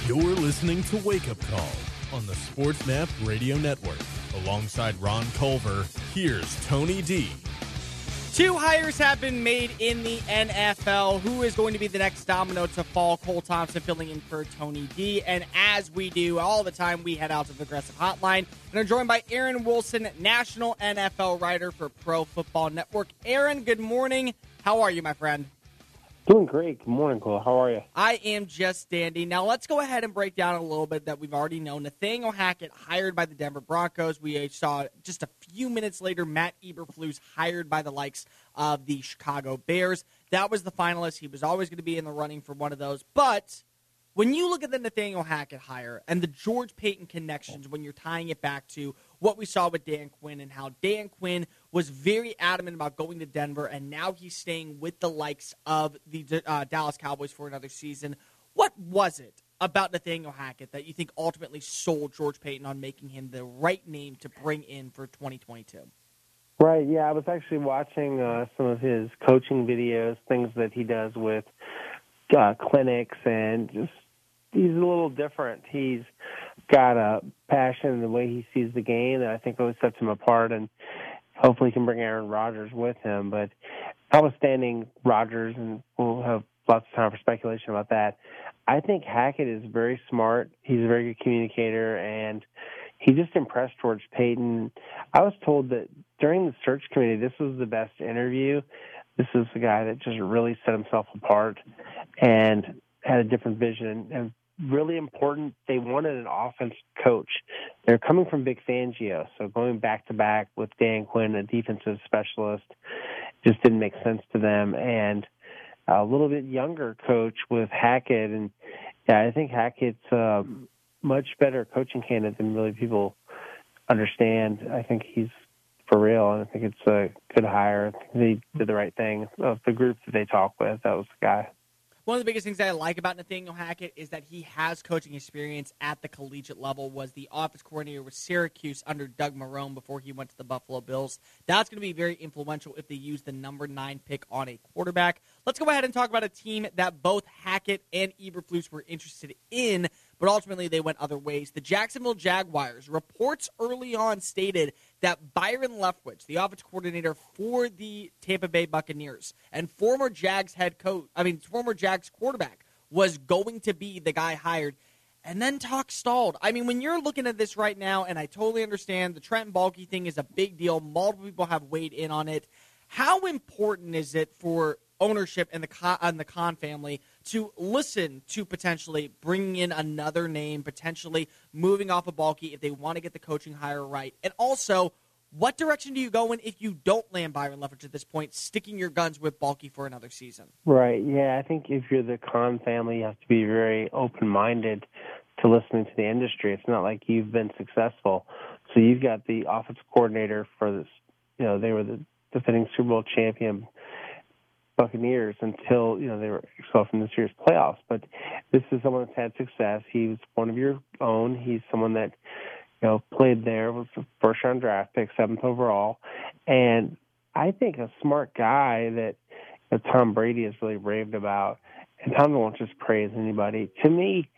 You're listening to Wake Up Call on the SportsMap Radio Network. Alongside Ron Culver, here's Tony D. Two hires have been made in the NFL. Who is going to be the next domino to fall? Cole Thompson filling in for Tony D. And as we do all the time, we head out to the Progressive Hotline and are joined by Aaron Wilson, national NFL writer for Pro Football Network. Aaron, good morning. How are you, my friend? Doing great. Good morning, Cole. How are you? I am just dandy. Now, let's go ahead and break down a little bit that we've already known. Nathaniel Hackett hired by the Denver Broncos. We saw just a few minutes later Matt Eberflus hired by the likes of the Chicago Bears. That was the finalist. He was always going to be in the running for one of those. But when you look at the Nathaniel Hackett hire and the George Paton connections, when you're tying it back to what we saw with Dan Quinn and how Dan Quinn was very adamant about going to Denver, and now he's staying with the likes of the Dallas Cowboys for another season. What was it about Nathaniel Hackett that you think ultimately sold George Paton on making him the right name to bring in for 2022? Right, yeah. I was actually watching some of his coaching videos, things that he does with clinics, and just he's a little different. He's got a passion in the way he sees the game that I think always sets him apart, and hopefully he can bring Aaron Rodgers with him. But notwithstanding Rodgers, and we'll have lots of time for speculation about that, I think Hackett is very smart. He's a very good communicator, and he just impressed George Paton. I was told that during the search committee, this was the best interview. This is the guy that just really set himself apart and had a different vision. And really important, they wanted an offense coach. They're coming from Vic Fangio, so going back-to-back with Dan Quinn, a defensive specialist, just didn't make sense to them. And a little bit younger coach with Hackett, and yeah, I think Hackett's a much better coaching candidate than really people understand. I think he's for real, and I think it's a good hire. They did the right thing. Of the group that they talked with, that was the guy. One of the biggest things that I like about Nathaniel Hackett is that he has coaching experience at the collegiate level, was the offense coordinator with Syracuse under Doug Marrone before he went to the Buffalo Bills. That's going to be very influential if they use the number 9 pick on a quarterback. Let's go ahead and talk about a team that both Hackett and Eberflus were interested in, but ultimately they went other ways. The Jacksonville Jaguars. Reports early on stated that Byron Leftwich, the offense coordinator for the Tampa Bay Buccaneers and former Jags quarterback, was going to be the guy hired. And then talk stalled. I mean, when you're looking at this right now, and I totally understand the Trent Baalke thing is a big deal. Multiple people have weighed in on it. How important is it for ownership and the Khan family to listen to potentially bringing in another name, potentially moving off of Baalke if they want to get the coaching hire right? And also, what direction do you go in if you don't land Byron Leftwich at this point, sticking your guns with Baalke for another season? Right, yeah. I think if you're the Khan family, you have to be very open-minded to listening to the industry. It's not like you've been successful. So you've got the offensive coordinator for this, they were the defending Super Bowl champion Buccaneers until, they were expelled from this year's playoffs. But this is someone that's had success. He's one of your own. He's someone that, played there, was a first-round draft pick, 7th overall. And I think a smart guy that Tom Brady has really raved about, and Tom won't just praise anybody. To me,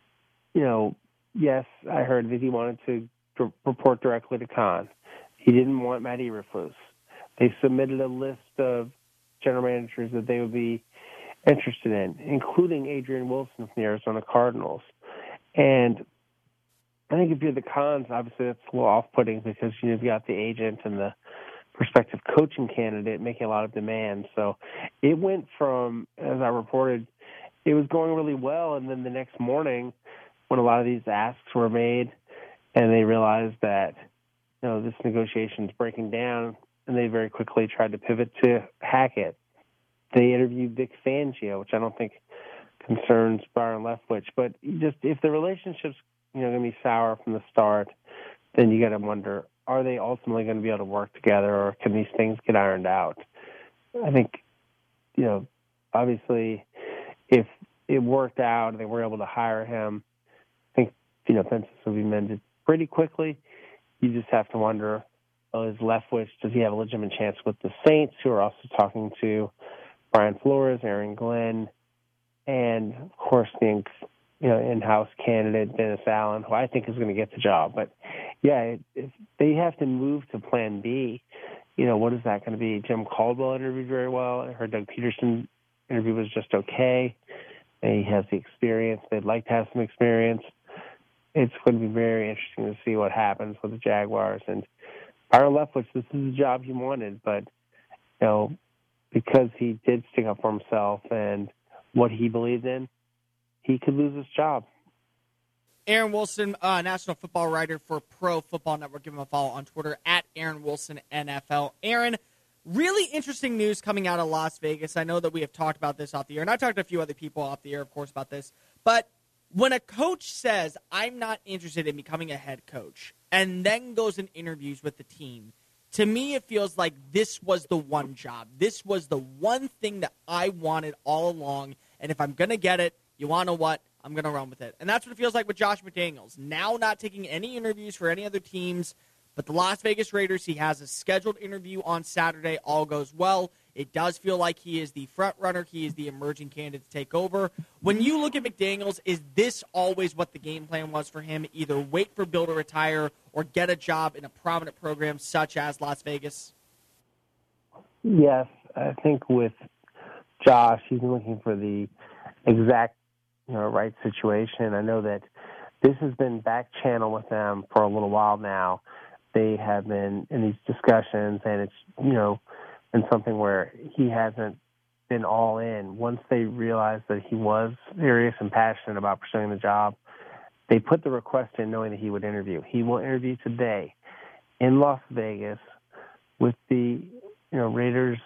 yes, I heard that he wanted to report directly to Khan. He didn't want Matt Eberflus. They submitted a list of general managers that they would be interested in, including Adrian Wilson from the Arizona Cardinals. And I think if you're the Khans, obviously that's a little off-putting because you've got the agent and the prospective coaching candidate making a lot of demands. So it went from, as I reported, it was going really well, and then the next morning when a lot of these asks were made and they realized that, this negotiation is breaking down, and they very quickly tried to pivot to Hackett. They interviewed Vic Fangio, which I don't think concerns Byron Leftwich. But just if the relationship's going to be sour from the start, then you got to wonder, are they ultimately going to be able to work together, or can these things get ironed out? I think, obviously, if it worked out and they were able to hire him, I think, fences will be mended pretty quickly. You just have to wonder, is Leftwich, does he have a legitimate chance with the Saints, who are also talking to Brian Flores, Aaron Glenn, and, of course, the in-house candidate, Dennis Allen, who I think is going to get the job. But, yeah, if they have to move to Plan B, what is that going to be? Jim Caldwell interviewed very well. I heard Doug Peterson interview was just okay. And he has the experience. They'd like to have some experience. It's going to be very interesting to see what happens with the Jaguars. And Byron Leftwich, this is the job he wanted, but, because he did stick up for himself and what he believed in, he could lose his job. Aaron Wilson, national football writer for Pro Football Network. Give him a follow on Twitter at Aaron Wilson NFL. Aaron, really interesting news coming out of Las Vegas. I know that we have talked about this off the air, and I talked to a few other people off the air, of course, about this. But when a coach says, I'm not interested in becoming a head coach, and then goes and interviews with the team, to me it feels like this was the one job. This was the one thing that I wanted all along, and if I'm going to get it, you want to know what? I'm going to run with it. And that's what it feels like with Josh McDaniels. Now not taking any interviews for any other teams, but the Las Vegas Raiders, he has a scheduled interview on Saturday. All goes well. It does feel like he is the front runner. He is the emerging candidate to take over. When you look at McDaniels, is this always what the game plan was for him? Either wait for Bill to retire or get a job in a prominent program such as Las Vegas? Yes, I think with Josh, he's looking for the exact right situation. I know that this has been back channel with them for a little while now. They have been in these discussions, and it's, been something where he hasn't been all in. Once they realized that he was serious and passionate about pursuing the job, they put the request in knowing that he would interview. He will interview today in Las Vegas with the, Raiders,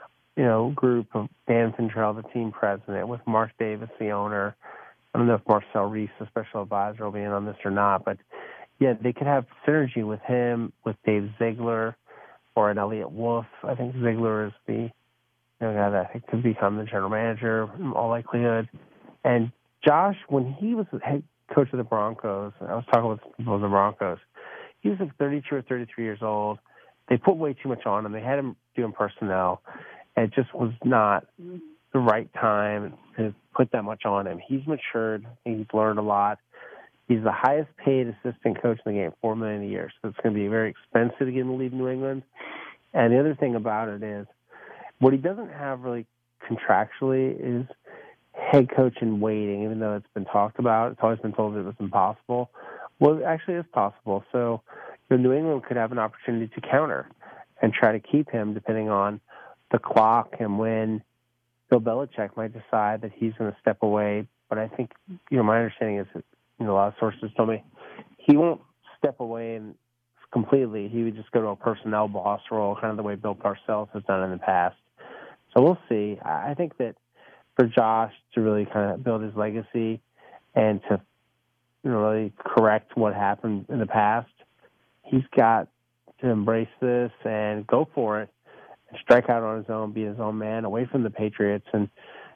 group of Dan Fintrell, the team president, with Mark Davis, the owner. I don't know if Marcel Reese, the special advisor, will be in on this or not, but yeah, they could have synergy with him, with Dave Ziegler, or an Elliott Wolf. I think Ziegler is the guy that I think could become the general manager in all likelihood. And Josh, when he was the head coach of the Broncos, I was talking with people of the Broncos, he was like 32 or 33 years old. They put way too much on him. They had him doing personnel. And it just was not the right time to put that much on him. He's matured. He's learned a lot. He's the highest paid assistant coach in the game, $4 million a year. So it's going to be very expensive to get him to leave New England. And the other thing about it is, what he doesn't have really contractually is head coach in waiting, even though it's been talked about. It's always been told it was impossible. Well, it actually is possible. So New England could have an opportunity to counter and try to keep him depending on the clock and when Bill Belichick might decide that he's going to step away. But I think, my understanding is that, a lot of sources told me he won't step away and completely. He would just go to a personnel boss role, kind of the way Bill Parcells has done in the past. So we'll see. I think that for Josh to really kind of build his legacy and to really correct what happened in the past, he's got to embrace this and go for it and strike out on his own, be his own man, away from the Patriots. And,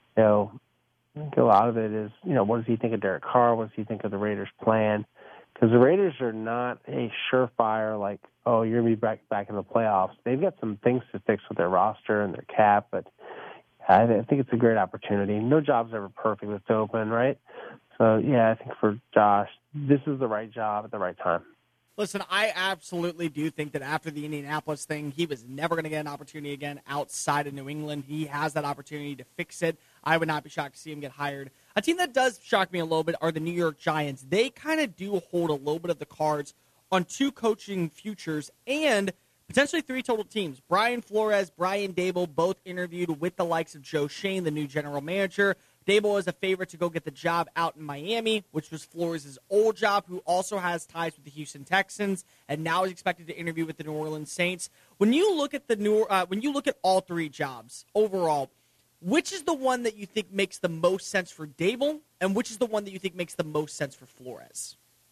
I think a lot of it is, what does he think of Derek Carr? What does he think of the Raiders' plan? Because the Raiders are not a surefire, like, oh, you're going to be back in the playoffs. They've got some things to fix with their roster and their cap, but I think it's a great opportunity. No job's ever perfect that's open, right? So, yeah, I think for Josh, this is the right job at the right time. Listen, I absolutely do think that after the Indianapolis thing, he was never going to get an opportunity again outside of New England. He has that opportunity to fix it. I would not be shocked to see him get hired. A team that does shock me a little bit are the New York Giants. They kind of do hold a little bit of the cards on two coaching futures and potentially three total teams. Brian Flores, Brian Daboll, both interviewed with the likes of Joe Schoen, the new general manager. Daboll is a favorite to go get the job out in Miami, which was Flores' old job, who also has ties with the Houston Texans, and now is expected to interview with the New Orleans Saints. When you look at when you look at all three jobs overall, which is the one that you think makes the most sense for Daboll, and which is the one that you think makes the most sense for Flores?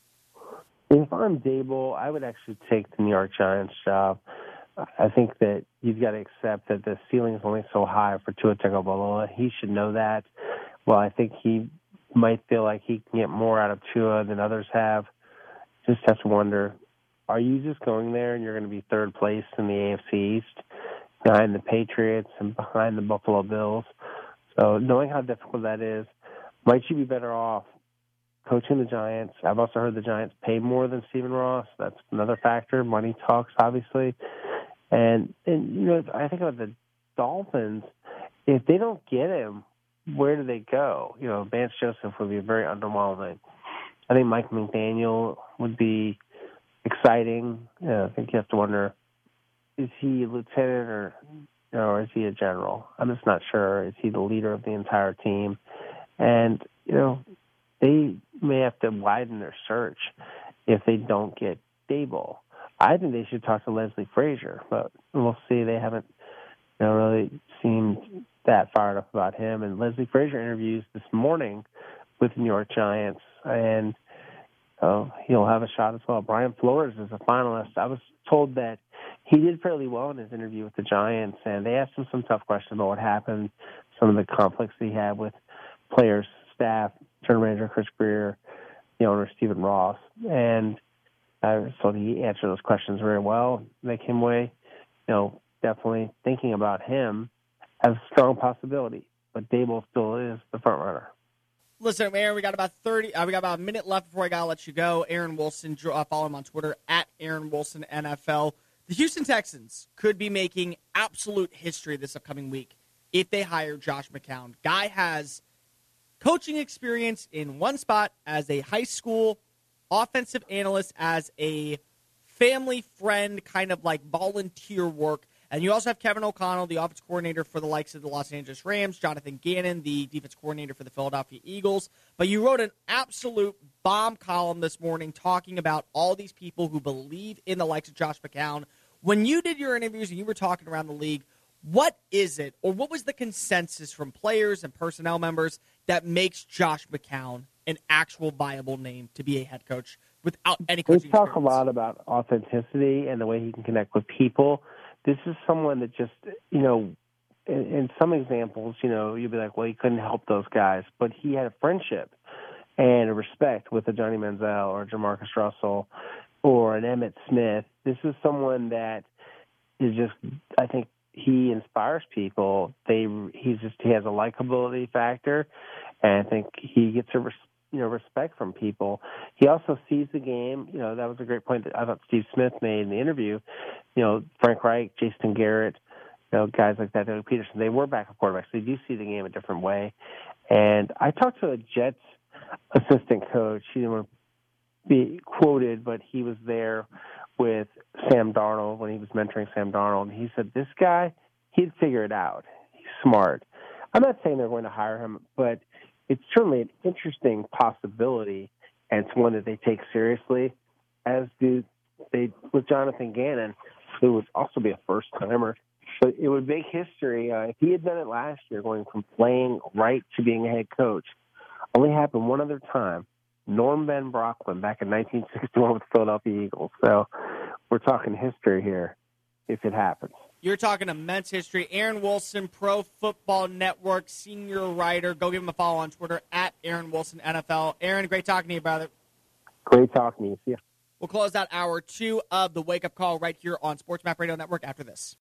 If I'm Daboll, I would actually take the New York Giants job. I think that you've got to accept that the ceiling is only so high for Tua Tagovailoa. He should know that. Well, I think he might feel like he can get more out of Tua than others have. Just have to wonder, are you just going there and you're going to be third place in the AFC East behind the Patriots and behind the Buffalo Bills? So knowing how difficult that is, might you be better off coaching the Giants. I've also heard the Giants pay more than Stephen Ross. That's another factor. Money talks, obviously. And I think about the Dolphins. If they don't get him, where do they go? Vance Joseph would be very underwhelming. I think Mike McDaniel would be exciting. I think you have to wonder, is he a lieutenant or is he a general? I'm just not sure. Is he the leader of the entire team? And, they may have to widen their search if they don't get Daboll. I think they should talk to Leslie Frazier, but we'll see. They haven't really seemed that fired up about him. And Leslie Frazier interviews this morning with the New York Giants, and he'll have a shot as well. Brian Flores is a finalist. I was told that he did fairly well in his interview with the Giants, and they asked him some tough questions about what happened, some of the conflicts he had with players, staff, general manager Chris Greer, the owner Stephen Ross, and I was told he answered those questions very well. They came away, definitely thinking about him as a strong possibility, but Daboll still is the front runner. Listen, Aaron, we got about a minute left before I gotta let you go. Aaron Wilson, follow him on Twitter at Aaron Wilson NFL. The Houston Texans could be making absolute history this upcoming week if they hire Josh McCown. Guy has coaching experience in one spot as a high school offensive analyst, as a family friend, kind of like volunteer work. And you also have Kevin O'Connell, the offense coordinator for the likes of the Los Angeles Rams, Jonathan Gannon, the defense coordinator for the Philadelphia Eagles. But you wrote an absolute bomb column this morning talking about all these people who believe in the likes of Josh McCown. When you did your interviews and you were talking around the league, what is it, or what was the consensus from players and personnel members that makes Josh McCown an actual viable name to be a head coach without any coaching experience? We talk experience? a lot about authenticity and the way he can connect with people. This is someone that just, in some examples, you'd be like, well, he couldn't help those guys. But he had a friendship and a respect with a Johnny Manziel or Jamarcus Russell or an Emmitt Smith. This is someone that is just, I think, he inspires people. He has a likability factor, and I think he gets respect from people. He also sees the game. That was a great point that I thought Steve Smith made in the interview. Frank Reich, Jason Garrett, guys like that, Doug Peterson, they were backup quarterbacks. They do see the game a different way. And I talked to a Jets assistant coach. He didn't want to be quoted, but he was there with Sam Darnold when he was mentoring Sam Darnold. And he said, this guy, he'd figure it out. He's smart. I'm not saying they're going to hire him, but it's certainly an interesting possibility, and it's one that they take seriously, as do they with Jonathan Gannon, who would also be a first-timer. But it would make history. If he had done it last year, going from playing right to being a head coach, only happened one other time. Norm Van Brocklin back in 1961 with the Philadelphia Eagles. So we're talking history here if it happens. You're talking immense history. Aaron Wilson, Pro Football Network senior writer. Go give him a follow on Twitter at Aaron Wilson NFL. Aaron, great talking to you, brother. Great talking to you. See ya. We'll close out hour 2 of the Wake Up Call right here on Sports Map Radio Network after this.